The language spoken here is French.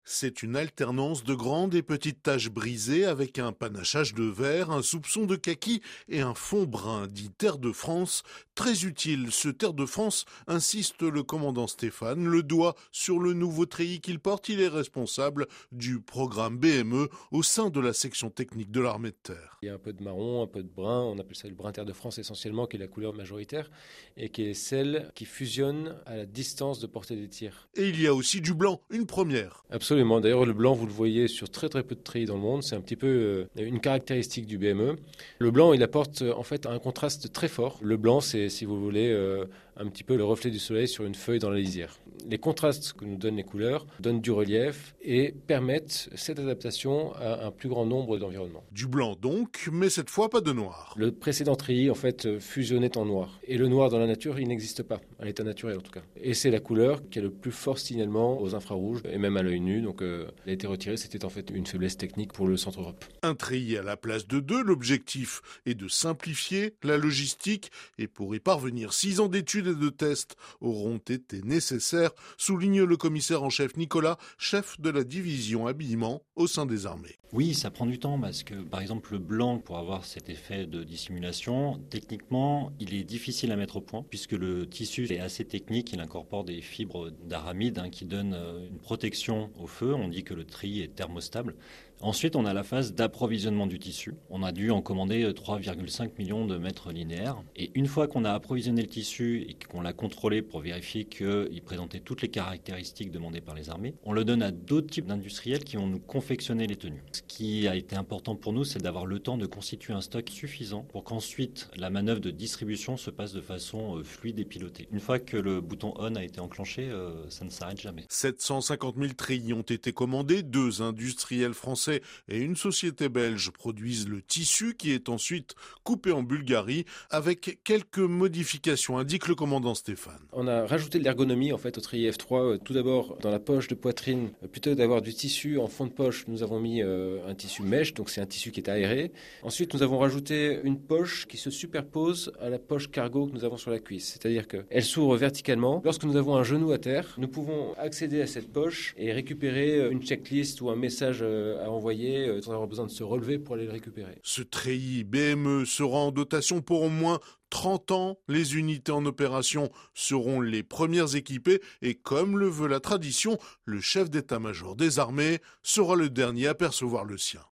C'est une alternance de grandes et petites taches brisées avec un panachage de vert, un soupçon de kaki et un fond brun, dit Terre de France. Très utile, ce Terre de France, insiste le commandant Stéphane, le doigt sur le nouveau treillis qu'il porte. Il est responsable du programme BME au sein de la section technique de l'armée de terre. Il y a un peu de marron, un peu de brun, on appelle ça le brun Terre de France essentiellement, qui est la couleur majoritaire et qui est celle qui fusionne à la distance de portée des tirs. Et il y a aussi du blanc, une première. Absolument, d'ailleurs le blanc vous le voyez sur très peu de treillis dans le monde, c'est un petit peu une caractéristique du BME. Le blanc il apporte en fait un contraste très fort. Le blanc c'est, si vous voulez, un petit peu le reflet du soleil sur une feuille dans la lisière. Les contrastes que nous donnent les couleurs donnent du relief et permettent cette adaptation à un plus grand nombre d'environnements. Du blanc donc, mais cette fois pas de noir. Le précédent treillis en fait fusionnait en noir. Et le noir dans la nature il n'existe pas, à l'état naturel en tout cas. Et c'est la couleur qui a le plus fort signalement aux infrarouges et même à l'œil nu. Donc elle a été retirée, c'était en fait une faiblesse technique pour le Centre Europe. Un treillis à la place de deux, l'objectif est de simplifier la logistique et pour y parvenir, 6 ans d'études et de tests auront été nécessaires, souligne le commissaire en chef Nicolas, chef de la division habillement au sein des armées. Oui, ça prend du temps parce que, par exemple, le blanc, pour avoir cet effet de dissimulation, techniquement, il est difficile à mettre au point puisque le tissu est assez technique. Il incorpore des fibres d'aramide qui donnent une protection au feu. On dit que le treillis est thermostable. Ensuite, on a la phase d'approvisionnement du tissu. On a dû en commander 3,5 millions de mètres linéaires. Et une fois qu'on a approvisionné le tissu et qu'on l'a contrôlé pour vérifier qu'il présentait toutes les caractéristiques demandées par les armées, on le donne à d'autres types d'industriels qui vont nous confectionner les tenues. Ce qui a été important pour nous, c'est d'avoir le temps de constituer un stock suffisant pour qu'ensuite la manœuvre de distribution se passe de façon fluide et pilotée. Une fois que le bouton ON a été enclenché, ça ne s'arrête jamais. 750 000 treillis ont été commandés, 2 industriels français et une société belge produisent le tissu qui est ensuite coupé en Bulgarie avec quelques modifications, indique le commandant Stéphane. On a rajouté de l'ergonomie en fait au treillis F3. Tout d'abord dans la poche de poitrine, plutôt que d'avoir du tissu en fond de poche, nous avons mis un tissu mèche, donc c'est un tissu qui est aéré. Ensuite nous avons rajouté une poche qui se superpose à la poche cargo que nous avons sur la cuisse, c'est-à-dire qu'elle s'ouvre verticalement. Lorsque nous avons un genou à terre, nous pouvons accéder à cette poche et récupérer une checklist ou un message à envoyer sans avoir besoin de se relever pour aller le récupérer. Ce treillis BME sera en dotation pour au moins 30 ans. Les unités en opération seront les premières équipées et comme le veut la tradition, le chef d'état-major des armées sera le dernier à percevoir le sien.